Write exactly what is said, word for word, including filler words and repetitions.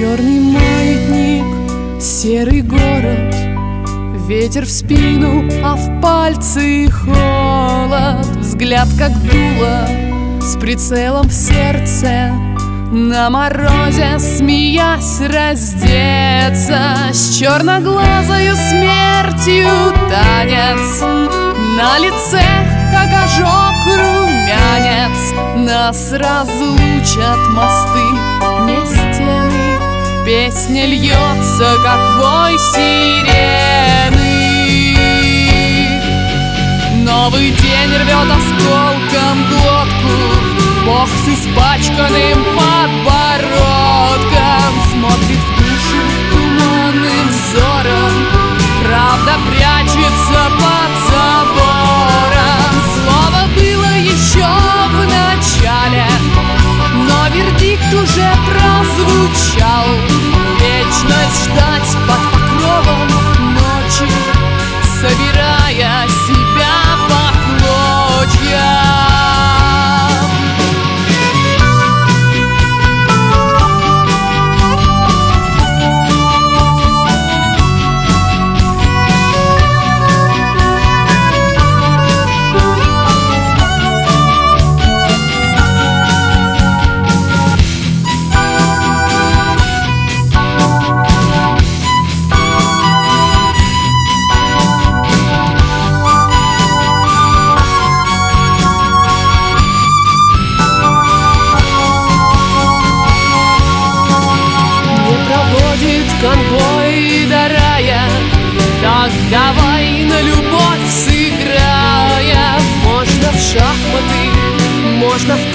Черный маятник, серый город, ветер в спину, а в пальцы холод. Взгляд как дуло, с прицелом в сердце, на морозе, смеясь, раздеться. С черноглазою смертью танец, на лице, как ожог, румянец. Нас разлучат мосты, не стены. Песня льется, как вой сирены. Новый день рвет осколком глотку, Бог с испачканным подбородком смотрит в душу туманным взором. Правда прячется под забором. Слово было еще в начале, но вердикт уже прозвучал. Вечность ждать под покровом ночи, собирая себя по клочьям. Конвой до рая, так давай на любовь сыграем. Можно в шахматы, можно в